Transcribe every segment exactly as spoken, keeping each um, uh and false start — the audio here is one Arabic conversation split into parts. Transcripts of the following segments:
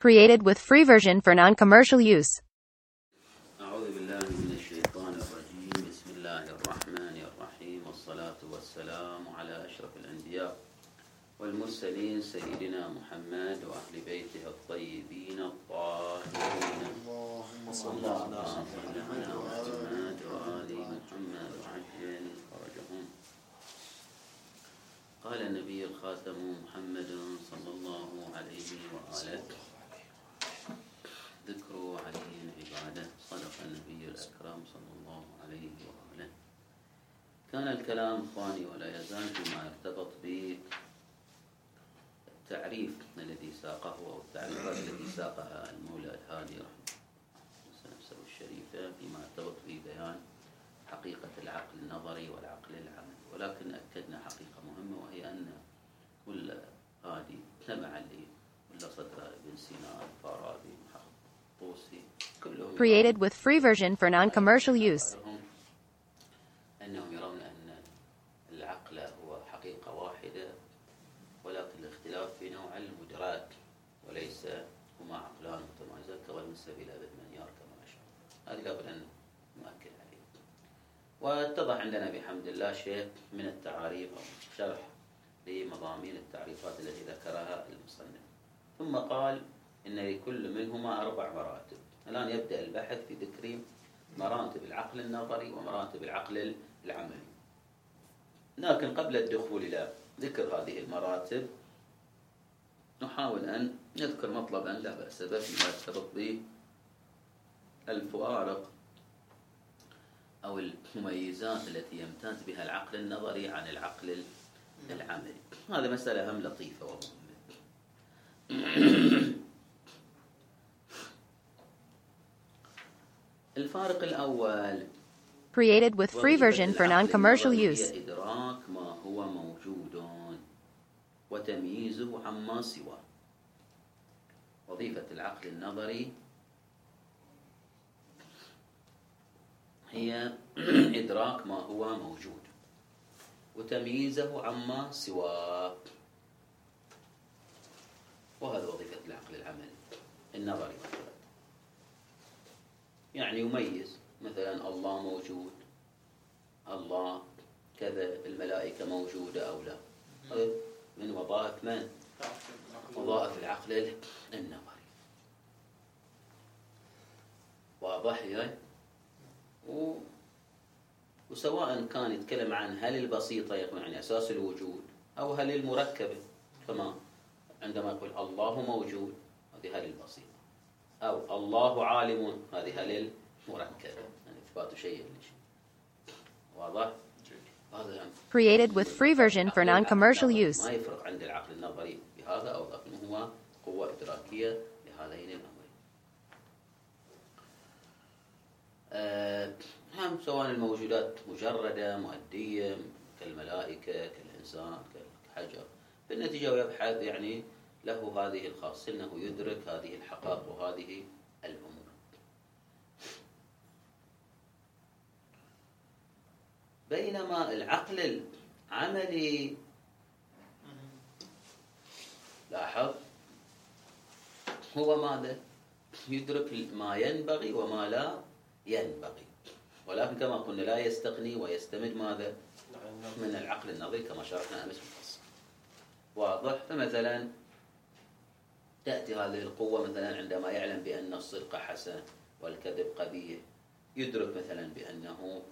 Created with free version for non-commercial use. أعوذ بالله من الشيطان الرجيم. بسم الله الرحمن الرحيم، والصلاة والسلام على أشرف الأنبياء والمرسلين سيدنا محمد وأهل بيته الطيبين الطاهرين. اللهم صل على سيدنا محمد وآل محمد وعجل فرجهم. قال النبي الخاتم محمد صلى الله عليه وآله: ذكر علي العبادة. صدق النبي الأكرم صلى الله عليه وآله. كان الكلام إخواني ولا يزال فيما يرتبط بالتعريف الذي ساقه أو التعريفات التي ساقها المولى الهادي رحمه نفسه الشريفة فيما يرتبط ببيان حقيقة العقل النظري والعقل العملي، ولكن أكدنا حقيقة مهمة، وهي أن كل هادي تبع لي ولا صدر ابن سينا الفارابي طوسي كلهم Created with free version for non-commercial use. أنهم يرون أن العقل هو حقيقة واحدة، ولكن الاختلاف في نوع المدراك، وليس هما عقلان متمايزان كالنسب إلى بالمنيار كما أشار. هذه لابد أن نؤكد عليه. واتضح عندنا بحمد الله شيء من التعاريف أو شرح لمضامين التعريفات التي ذكرها المصنف، ثم قال إن لكل منهما أربع مراتب. الآن يبدأ البحث في ذكر مراتب العقل النظري ومراتب العقل العملي، لكن قبل الدخول إلى ذكر هذه المراتب نحاول أن نذكر مطلبا لا بأس به فيما يرتبط بالفوارق أو المميزات التي يمتاز بها العقل النظري عن العقل العملي. هذا مسألة هم لطيفة ومهمة. الفارق الأول Created with free version for non-commercial use. إدراك ما هو موجود وتمييزه عما سواه. وظيفة العقل النظري هي إدراك ما هو موجود وتمييزه عما سواه، وهذا وظيفة العقل العملي النظري. يعني يميز مثلا الله موجود، الله كذا، الملائكة موجودة أو لا. من وظائف من؟ وظائف العقل النظري. واضح يعني؟ و... وسواء كان يتكلم عن هل البسيطة يكون يعني أساس الوجود، أو هل المركبة، كما عندما يقول الله موجود هذه هل البسيطة، أو الله عالم هذه هل المركبة، يعني إثبات شيء لشيء. واضح؟ هذا Created with free version for non-commercial use. ما يفرق عند العقل النظري بهذا أو ذاك، هو قوة إدراكية لهذين الأمرين. أه هم سواء الموجودات مجردة مؤدية كالملائكة كالإنسان كالحجر، في النتيجة ويبحث يعني له هذه الخاصة أنه يدرك هذه الحقائق وهذه الأمور. بينما العقل العملي لاحظ هو ماذا؟ يدرك ما ينبغي وما لا ينبغي، ولكن كما قلنا لا يستغني ويستمد ماذا؟ من العقل النظري كما شرحنا أمس بالفصل. واضح؟ فمثلا تأتي هذه القوة مثلا عندما يعلم بأن الصدق حسن والكذب قبيح، يدرك مثلا بأنه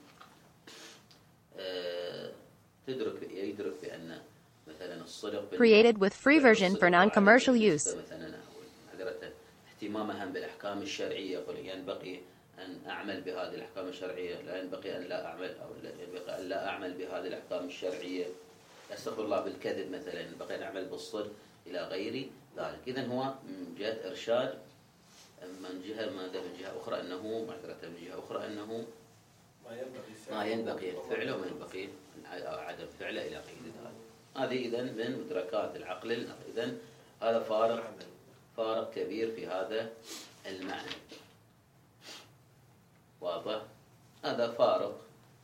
آه تدرك يدرك بأن مثلا الصدق Created with free version for non-commercial use. مثلا حضرته اهتمامها بالأحكام الشرعية، يقول ينبغي أن أعمل بهذه الأحكام الشرعية، لا ينبغي أن لا أعمل أو لا ينبغي أن لا أعمل بهذه الأحكام الشرعية. أستغفر الله بالكذب مثلا، ينبغي أن أعمل بالصدق إلى غير ذلك. إذن هو من جهة إرشاد، من جهة ماذا من جهة أخرى أنه معذرة من جهة أخرى أنه ما ينبغي فعله وما ينبغي عدم فعله إلى غير ذلك. هذه إذن من مدركات العقل. إذن هذا فارق فارق كبير في هذا المعنى. واضح؟ هذا فارق.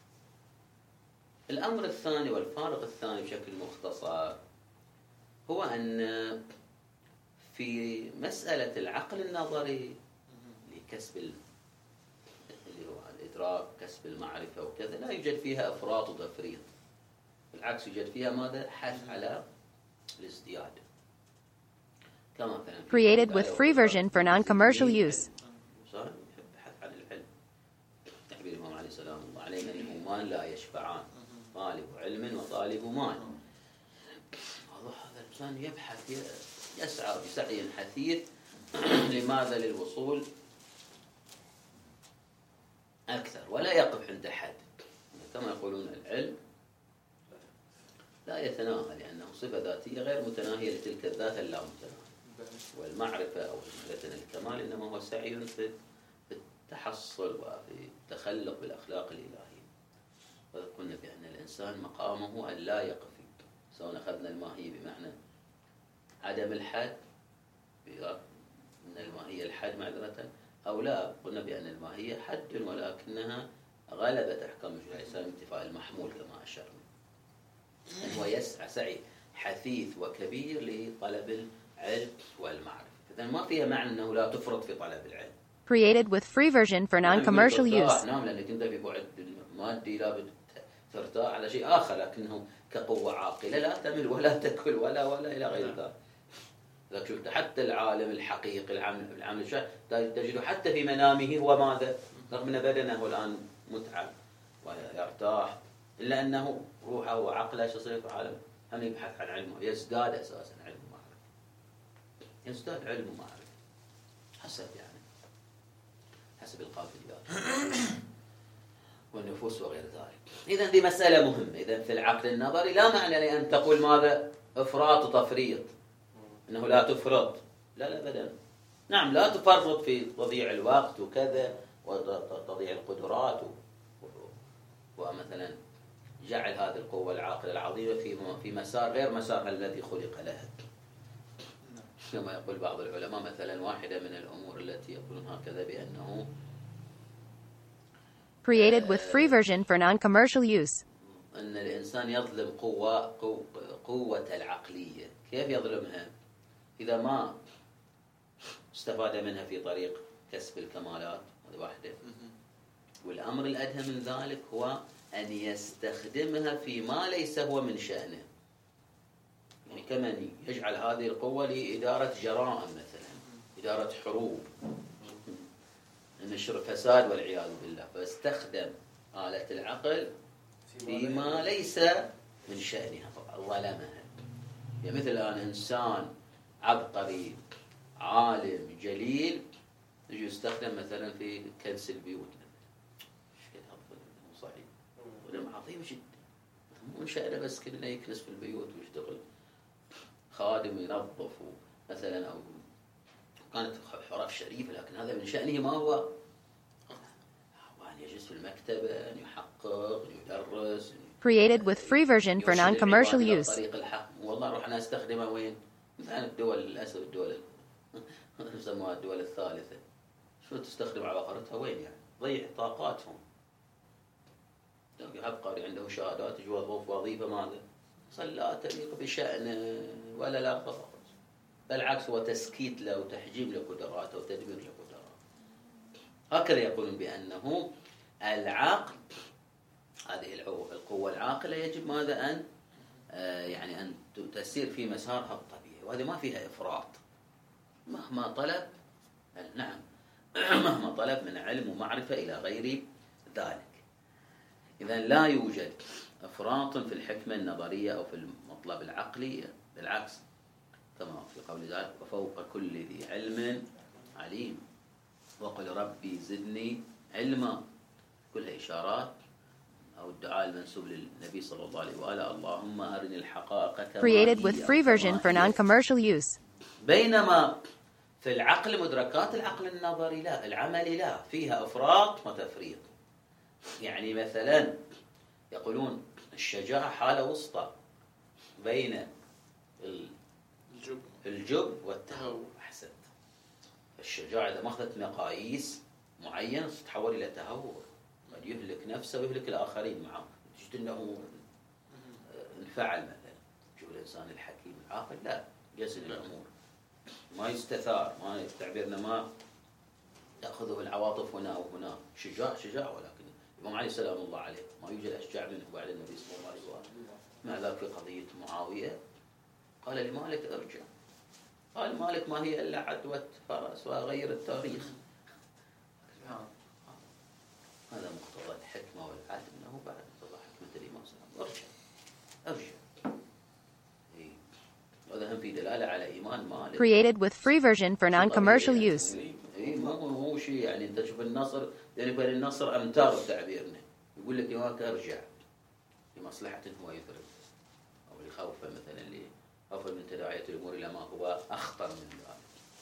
الأمر الثاني والفارق الثاني بشكل مختصر هو أن في مسألة العقل النظري لكسب اللي هو الإدراك، كسب المعرفة وكذا، لا يوجد فيها إفراط وتفريط، بالعكس يوجد فيها ماذا؟ حث على الازدياد. كما كان Created with free version for non-commercial use. صار يبحث عن العلم. يحبي الإمام عليه السلام الله عليه أنهما لا يشبعان، طالب علم وطالب مال. هذا الإنسان يبحث يسعى بسعي حثيث لماذا؟ للوصول أكثر، ولا يقف عند حد. كما يقولون العلم لا يتناهى، لأنه صفة ذاتية غير متناهية لتلك الذات اللامتناهية. والمعرفة أو مثلا الكمال إنما هو سعي في التحصل وفي التخلق بالأخلاق الإلهية. وقلنا بأن الإنسان مقامه أن لا يقف، سواء أخذنا الماهية بمعنى عدم الحد، أن الماهية الحد معذرة، أو لا، قلنا بأن الماهية حد ولكنها غلبت أحكام الشرع الإسلامي انتفاء المحمول كما أشرنا. هو يسعى سعي حثيث وكبير لطلب العلم والمعرفة. إذن ما فيها معنى أنه لا تفرط في طلب العلم. Created with free version for non-commercial use. نعم، لأنك أنت في بعد مادي لا ترتاح على شيء آخر، لكنه كقوة عاقلة لا تمل ولا تكل ولا ولا إلى غير ذلك. إذا شفت حتى العالم الحقيقي العامل العامل الشرعي تجده حتى في منامه هو ماذا؟ رغم أن بدنه الآن متعب ويرتاح، إلا أنه روحه وعقله يصير في عالم هم يبحث عن علمه، يزداد أساسا علم ومعرفة، يزداد علم ومعرفة حسب يعني حسب القابليات والنفوس وغير ذلك. إذن دي مسألة مهمة. إذن في العقل النظري لا معنى لأن تقول ماذا؟ إفراط وتفريط، أنه لا تفرط، لا لا أبدا. نعم لا تفرط في تضييع الوقت وكذا وتضييع القدرات ومثلا جعل هذه القوة العاقلة العظيمة في في مسار غير مسارها الذي خلق لها. كما يقول بعض العلماء مثلا واحدة من الأمور التي يقولون هكذا بأنه Created with free version for non-commercial use. أن الإنسان يظلم قوة قوة العقلية. كيف يظلمها؟ إذا ما استفاد منها في طريق كسب الكمالات، هذه واحدة. والأمر الأدهى من ذلك هو أن يستخدمها فيما ليس هو من شأنه. يعني كمن يجعل هذه القوة لإدارة جرائم مثلا، إدارة حروب، نشر فساد والعياذ بالله، فاستخدم آلة العقل فيما ليس من شأنها ظلمها. يعني مثل الآن إنسان عبقري عالم جليل يجي يستخدم مثلا في كنس البيوت، صحيح ظلم عظيم جدا، مو من شأنه بس كلنا يكنس في البيوت ويشتغل خادم ينظف مثلا، أو كانت حرف شريفة، لكن هذا من شأنه ما هو أن يجلس في المكتبة، أن يحقق، أن يدرس. Created with free version for non-commercial use. طريق الحق. والله روح أنا أستخدمه وين؟ مثلا الدول للأسف الدول يسموها الدول الثالثة، شو تستخدم عبقرتها وين يعني؟ ضيع طاقاتهم. عبقري عنده شهادات يجي يوظف وظيفة ماذا؟ لا تليق بشأنه ولا لا خلاص، بالعكس هو تسكيت له وتحجيم لقدراته وتدمير لقدراته. هكذا يقولون بأنه العقل، هذه القوة العاقلة يجب ماذا؟ أن آه يعني أن تسير في مسارها الطبيعي، وهذه ما فيها إفراط مهما طلب. نعم مهما طلب من علم ومعرفة إلى غير ذلك. إذن لا يوجد إفراط في الحكمة النظرية أو في المطلب العقلي، بالعكس كما في قول ذلك وفوق كل ذي علم عليم وقل ربي زدني علما، كلها إشارات أو الدعاء المنسوب للنبي صلى الله عليه وآله اللهم أرني الحقائق كما Created with free version for non-commercial use. بينما في العقل مدركات العقل النظري لا، العملي لا، فيها إفراط وتفريط. يعني مثلا يقولون الشجاعة حالة وسطى بين الجب الجب والتهور. أحسنت. الشجاعة إذا ما أخذت مقاييس معينة تتحول إلى تهور، قد يهلك نفسه ويهلك الآخرين معه. تجد أنه انفعل مثلا. شوف الإنسان الحكيم العاقل لا، يزن الأمور ما يستثار، ما تعبيرنا ما تأخذه العواطف هنا أو هنا. شجاع شجاع، ولكن الإمام علي سلام الله عليه ما يوجد أشجاع منه بعد النبي صلى الله عليه وسلم. مع ذلك في قضية معاوية قال لمالك ارجع، قال مالك ما هي إلا عدوة فرس وغير التاريخ. هذا مقتضى الحكمة والعدل، أنه بعد مقتضى حكمة الإمام صلى الله عليه وسلم ارجع ارجع. هذا هم في دلالة على إيمان مالك. Created with free version for non-commercial use. إيه مو مو شيء يعني أنت تشوف النصر، يعني بين النصر أمتار بتعبيرنا، يقول لك إمامك ارجع لمصلحة هو يفرد، أو لخوفه مثلا اللي خوفا من تداعية الأمور إلى ما هو أخطر من ذلك.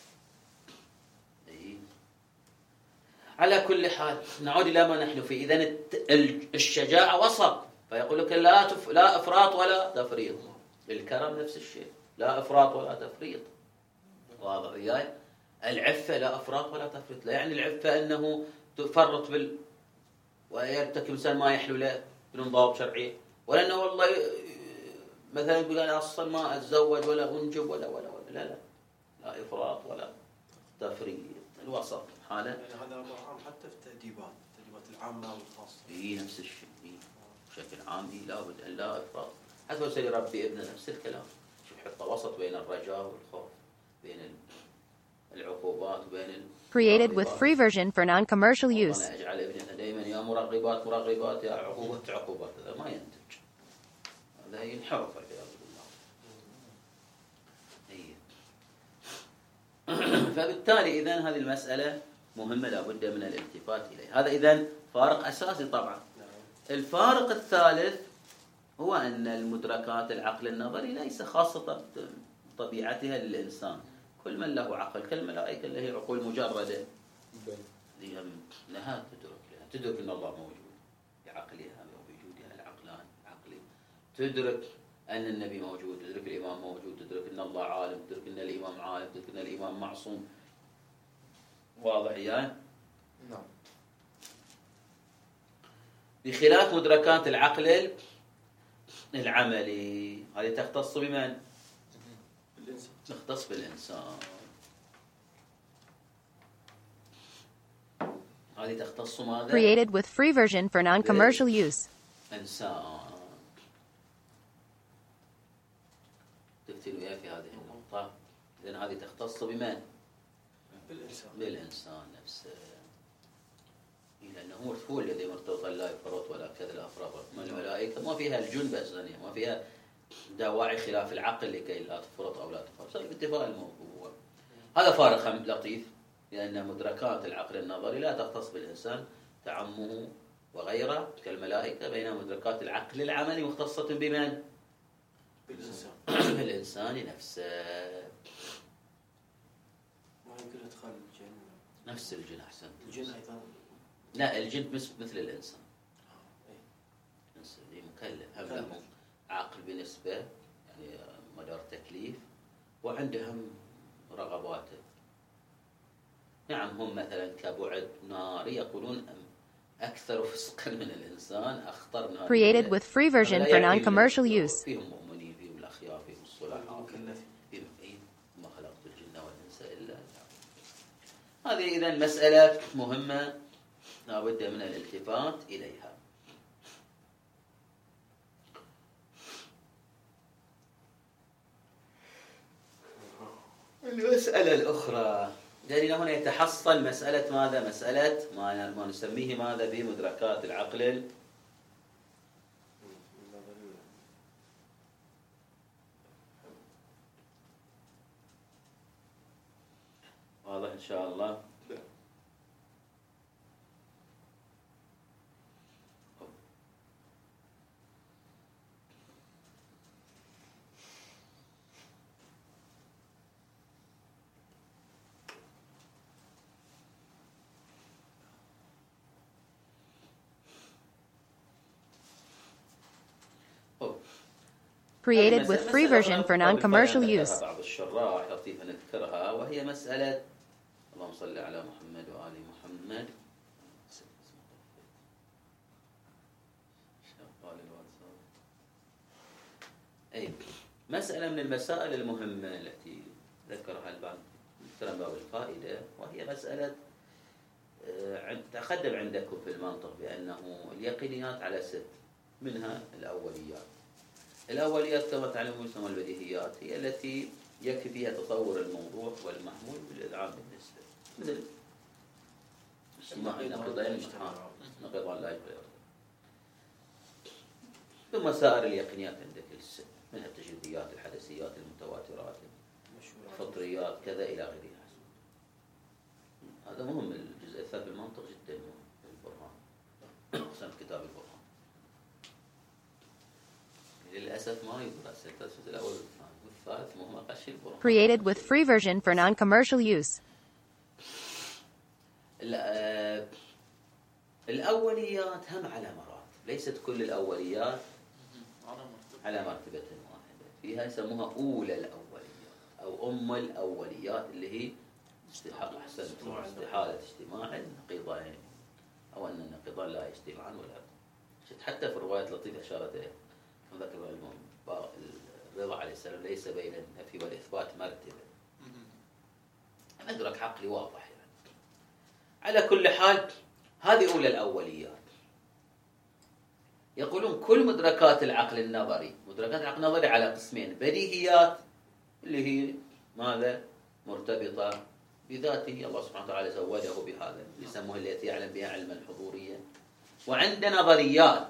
إيه. على كل حال نعود إلى ما نحن فيه. إذن الشجاعة وسط، فيقول لك لا تف... لا إفراط ولا تفريط. الكرم نفس الشيء، لا إفراط ولا تفريط. واضح وياي؟ العفة لا إفراط ولا تفريط. لا يعني العفة أنه تفرط بال ويرتكب إنسان ما يحلو له بدون ضوابط شرعية، ولا أنه والله مثلا يقول أنا أصلا ما أتزوج ولا أنجب ولا ولا ولا لا لا لا إفراط ولا تفريط، الوسط حاله. يعني هذا أمر عام حتى في التأديبات، التأديبات العامة والخاصة. إيه نفس الشيء، إيه بشكل عام إيه لابد أن لا إفراط. حتى وسيل ربي ابنه نفس الكلام، شوف حتى وسط بين الرجاء والخوف، بين العقوبات وبين ال Created with free version for non-commercial use. أنا أجعل ابننا دائما يا مرغبات مرغبات يا عقوبات عقوبات، هذا ما ينتج، هذا ينحرف والعياذ بالله. فبالتالي إذن هذه المسألة مهمة لابد من الالتفات إليها. هذا إذن فارق أساسي طبعا. الفارق الثالث هو أن المدركات العقل النظري ليس خاصة طبيعتها للإنسان، كل من له عقل كالملائكة اللي هي عقول مجردة لها تدرك لها تدرك أن الله موجود بعقلها وبوجودها العقلان عقلي، تدرك أن النبي موجود، تدرك الإمام موجود، تدرك أن الله عالم، تدرك أن الإمام عالم، تدرك أن الإمام معصوم. واضح يعني؟ نعم. بخلاف مدركات العقل العملي، هذه تختص بمن؟ تختص بالإنسان. هذه تختص ماذا؟ Created with free version for non-commercial use. إنسان. تفتن وياه في هذه النقطة. إذن هذه تختص بمن؟ بالإنسان. بالإنسان نفسه. لأنه هو الذي مرتبط لا يفرط ولا كذا لا أفراط. ما الملائكة ما فيها الجن بأسانية، ما فيها دواعي خلاف العقل لكي لا تفرط أو لا تفرط. صار باتفاق الموضوع. هذا فارق لطيف، لأن مدركات العقل النظري لا تختص بالإنسان تعمه وغيره كالملائكة، بينما مدركات العقل العملي مختصة بمن؟ بالإنسان. بالإنسان نفسه. ما يمكن إدخال الجن. نفس الجن أحسن. الجن أيضا. لا الجن مثل الإنسان. الإنسان مكلف، هم له عقل بنسبة يعني مدار تكليف، وعندهم رغباته. نعم هم مثلا كبعد ناري يقولون أكثر فسقا من الإنسان، أخطر من هذا. Created with free version for non-commercial use. فيهم مؤمنين، فيهم الأخيار، فيهم الصلحاء، مكلفين. فيهم إيه ما خلقت الجن والإنس إلا. هذه إذن مسألة مهمة لا بد من الالتفات إليها. المسألة الأخرى يعني هنا يتحصل مسألة ماذا؟ مسألة ما ما نسميه ماذا بمدركات العقل واضح إن شاء الله. Created with free version for non-commercial use. بعض الشراح لطيف نذكرها، وهي مسألة اللهم صل على محمد وآل محمد. أي مسألة من المسائل المهمة التي ذكرها البعض أذكر باب الفائدة، وهي مسألة تقدم عندكم في المنطق بأنه اليقينيات على ست، منها الأوليات. الأوليات كما تعلمون يسمى البديهيات، هي التي يكفي فيها تطور الموضوع والمحمول بالإذعان بالنسبة، مثل اجتماع النقيضين نقيضان لا يجري. ثم سائر اليقينيات عندك الست، منها التجريبيات، الحدثيات، المتواترات، الفطريات، كذا إلى غيرها. هذا مهم. الجزء الثالث بالمنطق جدا مهم في البرهان، خصوصا كتاب البرهان. للأسف ما يدرس التأسيس الأول والثاني، والثالث مهم أقش البرهان. Created with free version for non-commercial use. الأوليات هم على مراتب، ليست كل الأوليات على مرتبة واحدة. فيها يسموها أولى الأوليات أو أم الأوليات، اللي هي أحسن استحالة اجتماع النقيضين، أو أن النقيضان لا يجتمعان ولا. حتى في رواية لطيفة أشارت إليه ذكر الرضا عليه السلام ليس بين النفي والإثبات مرتبة. مدرك عقلي واضح يعني. على كل حال هذه أولى الأوليات. يقولون كل مدركات العقل النظري، مدركات العقل النظري على قسمين: بديهيات اللي هي ماذا؟ مرتبطة بذاته، الله سبحانه وتعالى زوده بهذا، يسموه التي يعلم بها علم الحضورية. وعند نظريات،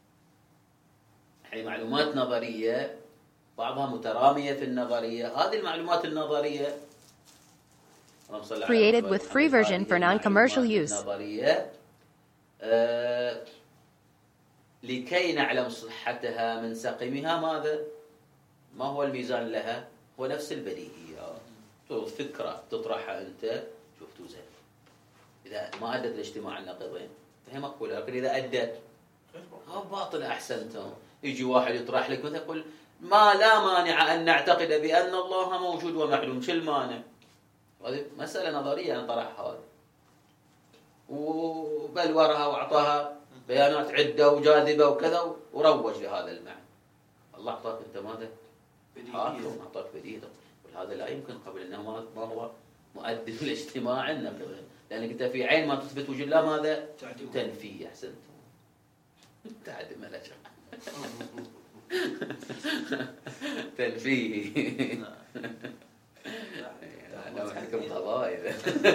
يعني معلومات نظرية بعضها مترامية في النظرية. هذه المعلومات النظرية created with free version for non-commercial use. نظرية آه لكي نعلم صحتها من سقمها ماذا؟ ما هو الميزان لها؟ هو نفس البديهيات. فكرة تطرحها أنت شوف توزن، إذا ما أدت لاجتماع النقيضين فهي مقبولة، لكن إذا أدت ها باطل أحسنتم. يجي واحد يطرح لك مثلا يقول ما لا مانع أن نعتقد بأن الله موجود ومعلوم، شو المانع؟ هذه مسألة نظرية أنا طرحها هذه، وبلورها وأعطاها بيانات عدة وجاذبة وكذا وروج لهذا المعنى. الله أعطاك أنت ماذا؟ حاكم، أعطاك بديهة، وهذا لا يمكن قبل أنه ما هو مؤدي لاجتماع النقيضين، لأنك أنت في عين ما تثبت وجود الله ماذا؟ تنفي. أحسنت، تعدم لا شك. تنفيه. أنا محكم قضايا.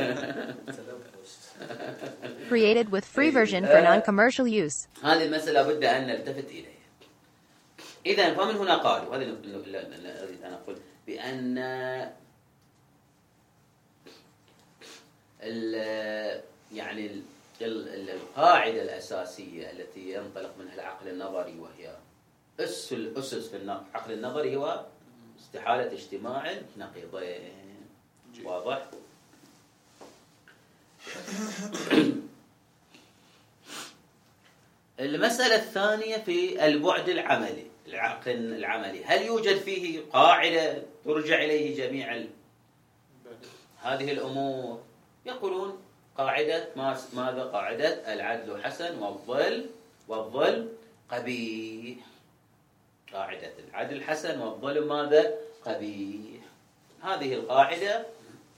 Created with free version for non-commercial use. هذه المسألة بد أن نلتفت إليها. إذا فمن هنا قالوا، هذا اللي أريد أن أقول، بأن يعني القاعدة الأساسية التي ينطلق منها العقل النظري، وهي أس الأسس في العقل النظري، هو استحالة اجتماع النقيضين. واضح؟ المسألة الثانية في البعد العملي، العقل العملي، هل يوجد فيه قاعدة ترجع إليه جميع هذه الأمور؟ يقولون قاعدة ماذا؟ قاعدة العدل حسن والظلم والظلم قبيح. قاعدة العدل حسن والظلم ماذا؟ قبيح. هذه القاعدة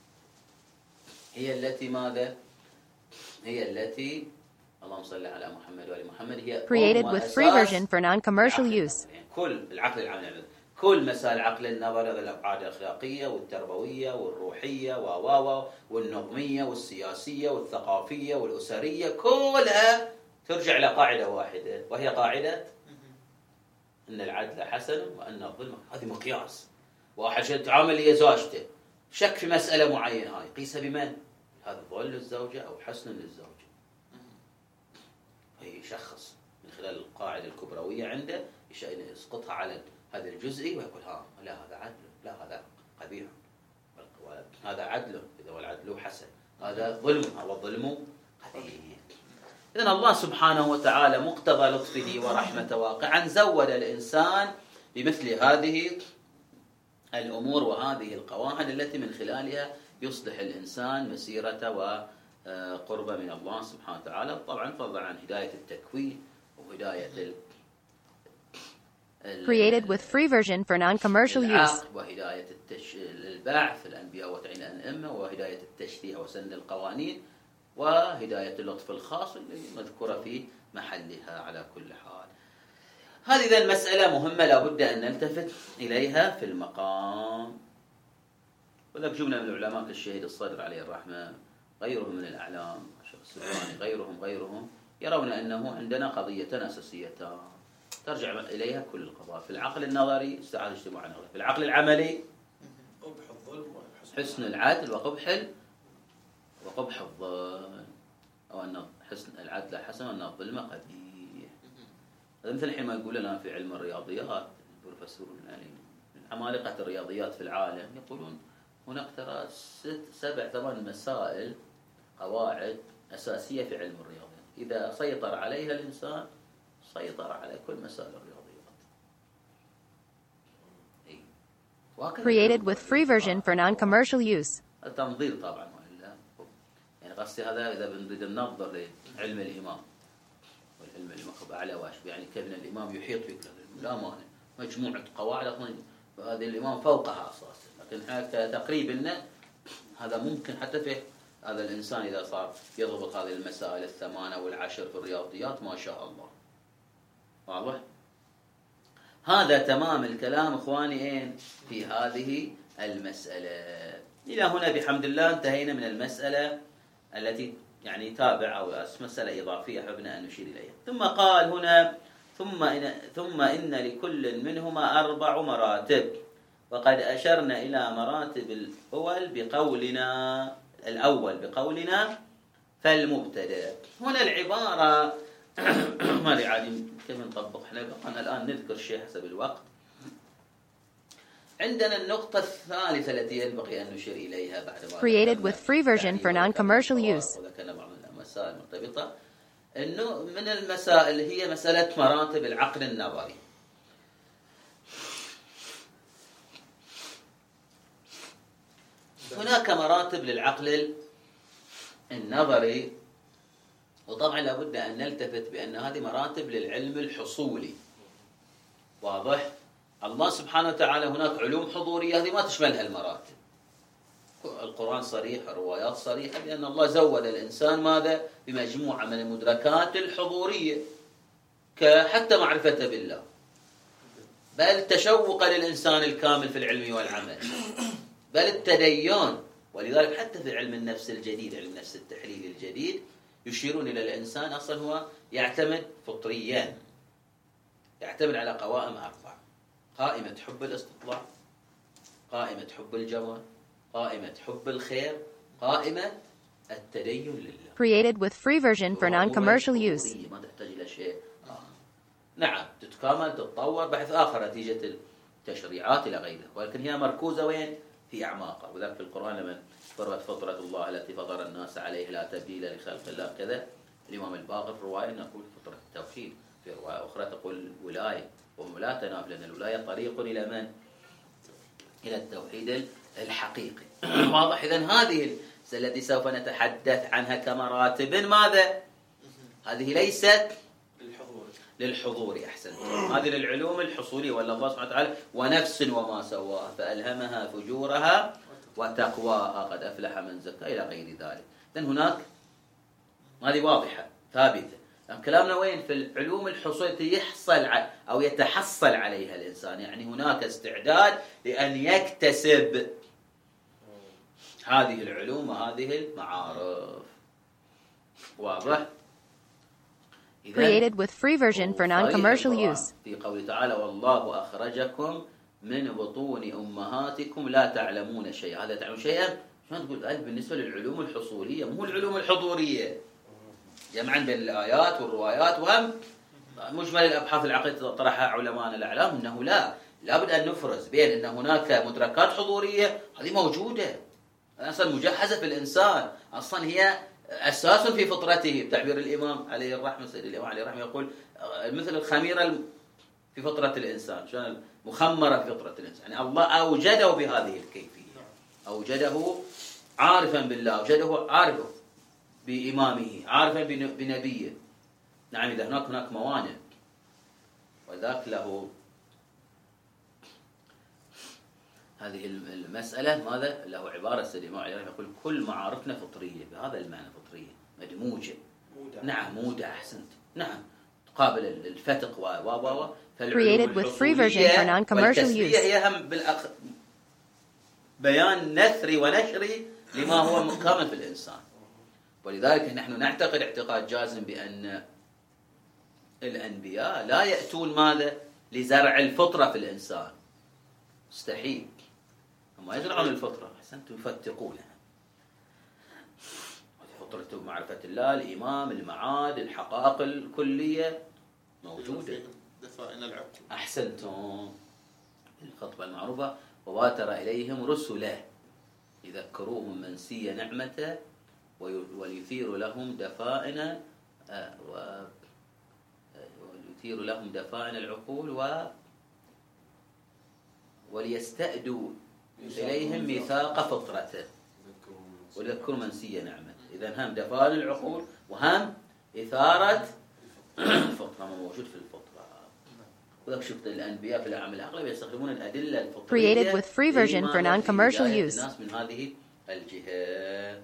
هي التي ماذا؟ هي التي اللهم صل على محمد وآل محمد، هي created with free version for non-commercial use. كل العقل العملي، كل مسائل العقل النظري، الأبعاد الأخلاقية والتربوية والروحية و والنظمية والسياسية والثقافية والأسرية، كلها ترجع إلى قاعدة واحدة، وهي قاعدة أن العدل حسن وأن الظلم. هذه مقياس. واحد شد تعامل لي زوجته، شك في مسألة معينة، هاي قيسها بمن؟ هذا ظلم للزوجة أو حسن للزوجة. هي يشخص من خلال القاعدة الكبروية عنده، يسقطها على هذا الجزئي ويقول ها لا هذا عدل، لا هذا قبيح، هذا عدل، إذا هو العدل حسن، هذا ظلم، هذا الظلم قبيح. إذن الله سبحانه وتعالى مقتضى لطفه ورحمته واقعا زود الإنسان بمثل هذه الأمور وهذه القواعد التي من خلالها يصلح الإنسان مسيرته وقربه من الله سبحانه وتعالى. طبعا فضلا عن هداية التكوين وهداية Created with free version for non-commercial use. العقد وهداية التش... البعث الأنبياء وتعيين الأئمة وهداية التشريع وسن القوانين وهداية اللطف الخاص اللي مذكورة في محلها على كل حال. هذه إذا المسألة مهمة لابد أن نلتفت إليها في المقام. وذلك جملة من العلماء كالشهيد الصدر عليه الرحمة، غيرهم من الأعلام، الشيخ السلطاني، غيرهم غيرهم يرون أنه عندنا قضيتان أساسيتان ترجع إليها كل القضايا. في العقل النظري استعاد اجتماع النظري، في العقل العملي قبح الظلم حسن العدل وقبح وقبح الظلم، أو أن حسن العدل حسن وأن الظلم قبيح. هذا مثل حين ما يقول لنا في علم الرياضيات البروفيسور يعني من عمالقة الرياضيات في العالم يقولون هناك ترى ست سبع ثمان مسائل قواعد أساسية في علم الرياضيات إذا سيطر عليها الإنسان سيطر على كل مسائل الرياضيات. Created with free version for non-commercial use. التنظير طبعا وإلا يعني قصدي هذا إذا بنريد ننظر لعلم الإمام والعلم المخب أعلى واشب يعني كيف الإمام يحيط بك لا مانع مجموعة قواعد هذه الإمام فوقها أساسا، لكن حتى تقريبا هذا ممكن حتى في هذا الإنسان إذا صار يضبط هذه المسائل الثمانة والعشر في الرياضيات ما شاء الله. واضح؟ هذا تمام الكلام إخواني إيه في هذه المسألة. إلى هنا بحمد الله انتهينا من المسألة التي يعني تابع أو مسألة إضافية حبنا أن نشير إليها. ثم قال هنا ثم إن, ثم إن لكل منهما أربع مراتب وقد أشرنا إلى مراتب الأول بقولنا الأول بقولنا فالمبتدأ. هنا العبارة ما أدري عادي كيف نطبق احنا أنا الآن نذكر شيء حسب الوقت. عندنا النقطة الثالثة التي ينبغي أن نشير إليها بعد ما Created with free version for non-commercial use. وذكرنا بعض المسائل المرتبطة إنه من المسائل هي مسألة مراتب العقل النظري. هناك مراتب للعقل النظري وطبعا لابد أن نلتفت بأن هذه مراتب للعلم الحصولي. واضح؟ الله سبحانه وتعالى هناك علوم حضورية هذه ما تشملها المراتب. القرآن صريح، الروايات صريحة بأن الله زود الإنسان ماذا؟ بمجموعة من المدركات الحضورية كحتى معرفة بالله، بل تشوق للإنسان الكامل في العلم والعمل، بل التدين. ولذلك حتى في علم النفس الجديد، علم النفس التحليلي الجديد، يشيرون إلى الإنسان أصلا هو يعتمد فطريا، يعتمد على قوائم أربع: قائمة حب الاستطلاع، قائمة حب الجمال، قائمة حب الخير، قائمة التدين لله. Created with free version for non-commercial use. ما تحتاج إلى شيء آخر. نعم تتكامل تتطور بحث آخر نتيجة التشريعات إلى غيره، ولكن هي مركوزة وين؟ في أعماقها. وذلك في القرآن لما فرت فطرة الله التي فطر الناس عليه لا تبديل لخلق الله كذا. الإمام الباقر في رواية نقول فطرة التوحيد، في رواية أخرى تقول ولاية، وهم لا تناف لأن الولاية طريق إلى من؟ إلى التوحيد الحقيقي. واضح؟ إذن هذه التي سوف نتحدث عنها كمراتب ماذا؟ هذه ليست للحضور للحضور أحسن، هذه للعلوم الحصولية. ولا الله سبحانه وتعالى ونفس وما سواها فألهمها فجورها وتقواها قد أفلح من زكى إلى غير ذلك. إذن هناك هذه واضحة ثابتة. كلامنا وين؟ في العلوم الحصولية يحصل أو يتحصل عليها الإنسان، يعني هناك استعداد لأن يكتسب هذه العلوم وهذه المعارف. واضح؟ Created with free version for non-commercial use. في قوله تعالى والله أخرجكم من بطون أمهاتكم لا تعلمون شيئا. هذا تعلمون شيئا شلون تقول قال بالنسبة للعلوم الحصولية مو العلوم الحضورية، جمعا بين الآيات والروايات وهم مجمل الأبحاث العقلية طرحها علماء الأعلام أنه لا لابد أن نفرز بين أن هناك مدركات حضورية هذه موجودة أصلا مجهزة في الإنسان، أصلا هي أساس في فطرته. بتعبير الإمام عليه الرحمة سيد الإمام عليه الرحمة يقول مثل الخميرة في فطرة الإنسان، شلون مخمرة في فطرة الإنسان، يعني الله أوجده بهذه الكيفية، أوجده عارفا بالله، أوجده عارفا بإمامه، عارفا بنبيه. نعم إذا هناك هناك موانع وذاك له هذه المسألة ماذا له عبارة السيد الإمام علي يقول كل معارفنا فطرية، بهذا المعنى فطرية مدموجة. مودع. نعم مودع، أحسنت. نعم تقابل الفتق و و و Created with free version for non-commercial use. هي هم بالأخ... بيان نثري ونشري لما هو كامل في الإنسان. ولذلك نحن نعتقد اعتقاد جازم بأن الأنبياء لا يأتون ماذا لزرع الفطرة في الإنسان، مستحيل. هم يزرعون الفطرة، أحسنتم، يفتقونها. فطرة معرفة الله، الإمام، المعاد، الحقائق الكلية موجودة. دفائن العقل. أحسنتم. الخطبة المعروفة وواتر إليهم رسله يذكروهم منسي نعمته وليثير لهم دفائن ويثير لهم دفائن العقول و وليستأدوا إليهم ميثاق فطرته ويذكروا منسي نعمته. إذا هم دفائن العقول وهم إثارة الفطرة موجود في الفطرة. وذلك شفت الأنبياء في الأعمال الأغلب يستخدمون الأدلة الفطرية Created with free version for non-commercial use. الناس من هذه الجهة.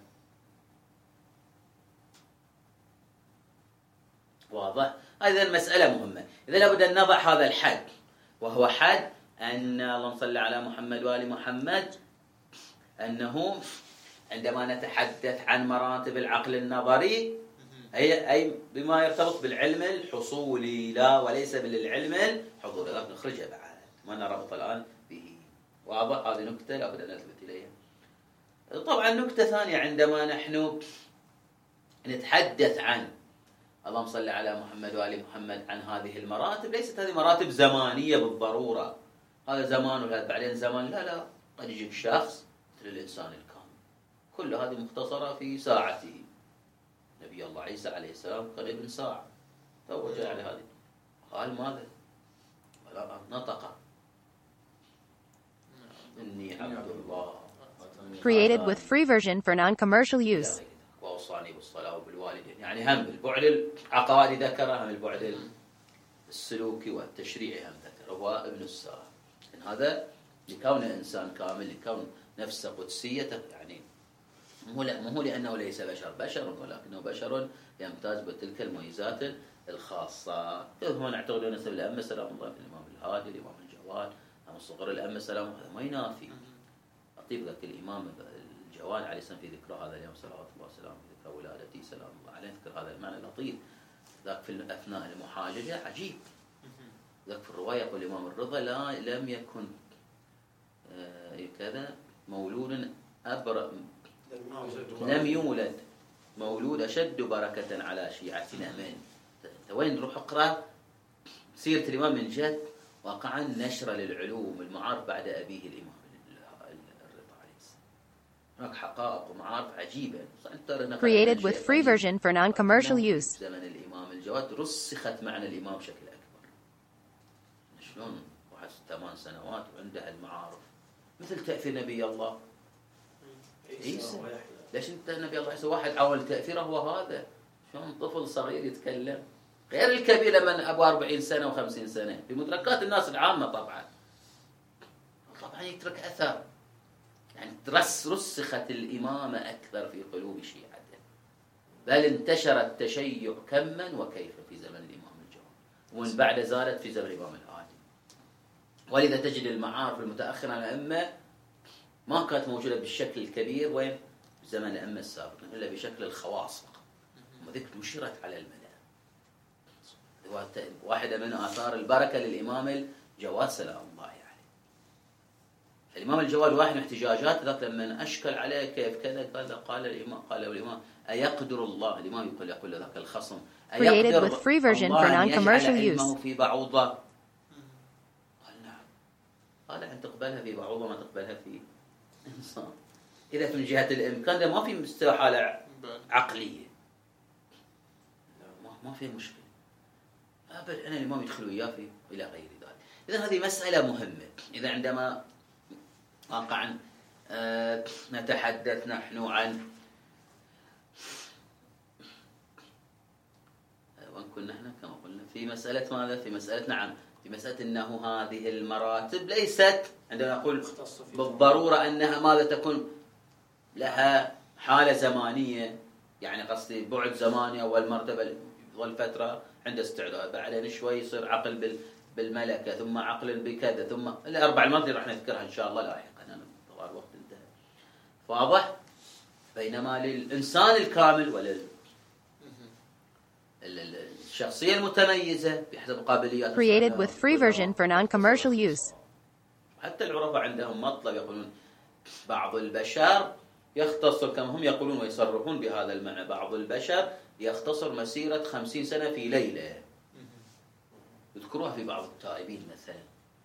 واضح؟ هذه المسألة مهمة. إذا لابد أن نضع هذا الحد، وهو حد أن اللهم صل على محمد وآل محمد، أنه عندما نتحدث عن مراتب العقل النظري هي أي بما يرتبط بالعلم الحصولي لا وليس بالعلم الحضوري. لذلك نخرجها بعد، ما نربط الآن به. واضح؟ هذه نكتة لابد أن نثبت إليها. طبعا نكتة ثانية، عندما نحن نتحدث عن اللهم صل على محمد وآل محمد عن هذه المراتب، ليست هذه مراتب زمانية بالضرورة، هذا زمان ولا بعدين زمان، لا لا، قد يجيك شخص مثل الإنسان الكامل، كل هذه مختصرة في ساعته. نبي الله عيسى عليه السلام كان ابن ساعة، تو جاء على هذه قال ماذا؟ ولا نطق إني عبد الله. Created with free version for non-commercial use. وأوصاني بالصلاة وبالوالدين، يعني هم البعد العقائدي ذكره، هم البعد السلوكي والتشريعي هم ذكره. هو ابن الساعة، هذا لكونه إنسان كامل، لكون نفسه قدسية، يعني مو مو لأنه ليس بشر بشر، ولكنه بشر يمتاز بتلك المميزات الخاصة. هم نعتقد أن سبيل الأمة سلام الله في الإمام الهادي، الإمام الجواد، أما صغر الأمة سلام، هذا ما ينافي. أطيب ذاك الإمام الجواد عليه السلام في ذكر هذا اليوم صلوات الله وسلامه، في ذكر ولادتي سلام الله عليه، ذكر هذا المعنى لطيف. ذاك في أثناء المحاججة عجيب. ذاك في الرواية يقول الإمام الرضا لا لم يكن آه كذا مولود أبر لم يولد مولود أشد بركة على شيعتنا من. وين نروح اقرأ سيرة الإمام من جد واقعا نشر للعلوم المعارف بعد أبيه الإمام الرضا عليه السلام. هناك حقائق ومعارف عجيبة. Created with free version for non-commercial use. زمن الإمام الجواد رسخت معنى الإمام بشكل أكبر. شلون واحد ثمان سنوات وعنده المعارف مثل تأثير نبي الله عيسى. ليش انت نبي الله عيسى واحد عول تأثيره هو هذا؟ شلون طفل صغير يتكلم غير الكبير لمن أبو أربعين سنة وخمسين سنة في مدركات الناس العامة. طبعا طبعا يترك أثر، يعني درس رسخت الإمامة أكثر في قلوب شيعته، بل انتشر التشيع كما وكيف في زمن الإمام الجواد، ومن بعد زالت في زمن الإمام الهادي. ولذا تجد المعارف المتأخرة عن الأئمة ما كانت موجودة بالشكل الكبير وين زمن الأئمة السابقين، إلا بشكل الخواص فقط، وذكر نشرت على الملأ. واحدة من آثار البركة للإمام الجواد سلام الله عليه. الإمام الجواد واحد من احتجاجات ذاك لما أشكل عليه كيف كذا قال قال الإمام قال الإمام أيقدر الله، الإمام يقول يقول ذاك الخصم أيقدر الله أن يجعل علمه في بعوضة؟ قال نعم. قال أن تقبلها في بعوضة ما تقبلها في إنسان. إذا من جهة الإمكان ده ما في مستوى حالة عقلية، ما ما في مشكلة أبدا. أنا الإمام يدخل وياه في إلى غير ذلك. إذا هذه مسألة مهمة. إذا عندما واقعا أه نتحدث نحن عن وين كنا نحن كما قلنا في مسألة ماذا؟ في مسألة نعم في مسألة أنه هذه المراتب ليست عندما نقول بالضرورة أنها ماذا تكون لها حالة زمانية، يعني قصدي بعد زماني، أول مرتبة يظل فترة عند استعداد، بعدين شوي يصير عقل بالملكة، ثم عقل بكذا، ثم الأربع المرات راح نذكرها إن شاء الله لاحقا، أنا طبعا الوقت انتهى. واضح؟ بينما للإنسان الكامل ولل الشخصية المتميزة بحسب قابليات Created with free version for non-commercial use. حتى العرفاء عندهم مطلب يقولون بعض البشر يختصر، كما هم يقولون ويصرحون بهذا المعنى، بعض البشر يختصر مسيرة خمسين سنة في ليلة. يذكروها في بعض التائبين مثلا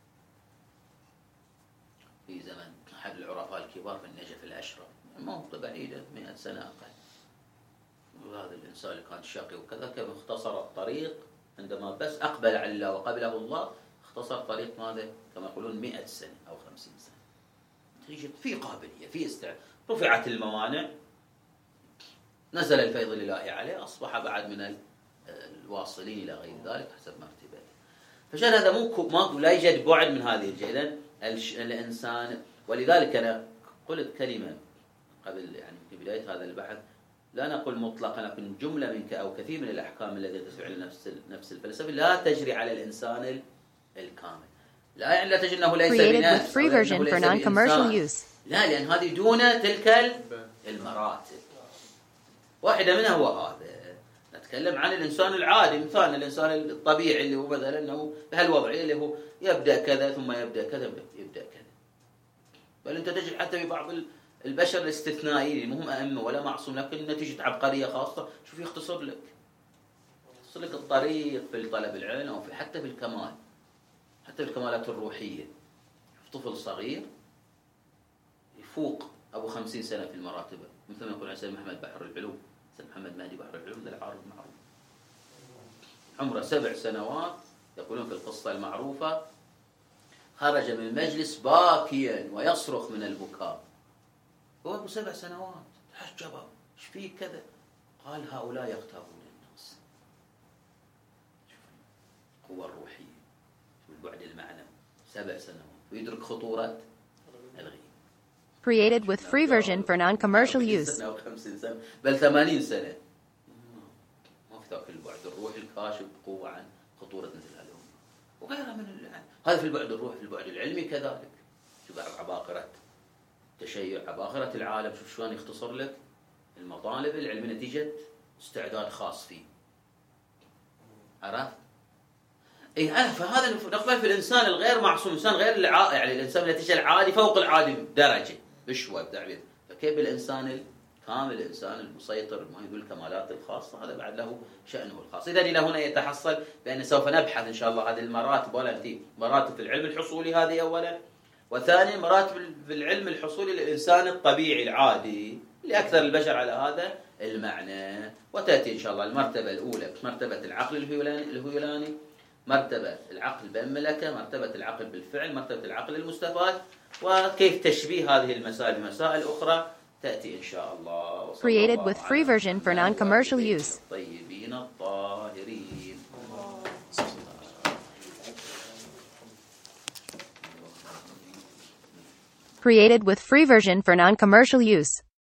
في زمن أحد العرفاء الكبار في النجف الأشرف، موقع بعيدة مئة سنة أقل. وهذا الإنسان اللي كان شقي وكذا كان اختصر الطريق عندما بس أقبل على الله وقبله الله، اختصر طريق ماذا كما يقولون مئة سنة أو خمسين سنة. تيجي في قابلية، في استعداد، رفعت الموانع، نزل الفيض لله عليه، أصبح بعد من الواصلين إلى غير ذلك حسب مرتبته. فشان هذا مو ما لا يوجد بعد من هذه الجهة الإنسان. ولذلك أنا قلت كلمة قبل يعني في بداية هذا البحث، لا نقول مطلقا لكن جملة منك أو كثير من الأحكام التي تسمع لنفس نفس الفلسفة لا تجري على الإنسان الكامل. لا يعني لا تجد أنه ليس بناس، free version for non-commercial use. لا، لأن هذه دون تلك المراتب. واحدة منها هو هذا. نتكلم عن الإنسان العادي، مثلا الإنسان الطبيعي اللي هو مثلا أنه بهالوضعية اللي هو يبدأ كذا ثم يبدأ كذا يبدأ كذا. بل أنت تجد حتى في بعض البشر الاستثنائيين اللي هم أئمة ولا معصوم، لكن نتيجة عبقرية خاصة شوف يختصر لك يختصر لك الطريق في طلب العلم أو في حتى في الكمال، حتى في الكمالات الروحية. طفل صغير يفوق أبو خمسين سنة في المراتب، مثل ما يقول سيد محمد بحر العلوم، سيد محمد مهدي بحر العلوم، ذا العارض معروف، عمره سبع سنوات. يقولون في القصة المعروفة خرج من المجلس باكيا ويصرخ من البكاء، هو أبو سبع سنوات. تحجب، ايش فيه كذا؟ قال هؤلاء يغتابون الناس. شوف القوة الروحية، شوف البعد المعنوي، سبع سنوات ويدرك خطورة الغيب. Created with free version for non-commercial use. سنة أو خمسين سنة بل ثمانين سنة، ما في ذاك البعد الروحي الكاشف بقوة عن خطورة مثل هذه الأمور وغيرها من العلم. هذا في البعد الروحي. في البعد العلمي كذلك، شوف عباقرة تشيع، عباقرة العالم، شوف شلون يختصر لك المطالب العلمية نتيجة استعداد خاص فيه. عرفت؟ اي عرف. فهذا نقبل في الانسان الغير معصوم، الانسان غير العادي، يعني الانسان النتيجة العادي فوق العادي بدرجة بشوي بتعبير. فكيف بالانسان الكامل، الانسان المسيطر ما يقول الكمالات الخاصة، هذا بعد له شأنه الخاص. اذا الى هنا يتحصل بان سوف نبحث ان شاء الله هذه المراتب، ولا نتي مراتب في العلم الحصولي هذه اولا، وثانيا مراتب في العلم الحصولي للإنسان الطبيعي العادي لأكثر البشر على هذا المعنى. وتأتي إن شاء الله المرتبة الأولى مرتبة العقل الهيولاني، مرتبة العقل بالملكة، مرتبة العقل بالفعل، مرتبة العقل المستفاد، وكيف تشبيه هذه المسائل بمسائل أخرى تأتي إن شاء الله. Created with free version for non-commercial use. الطيبين الطاهرين. Created with free version for non-commercial use.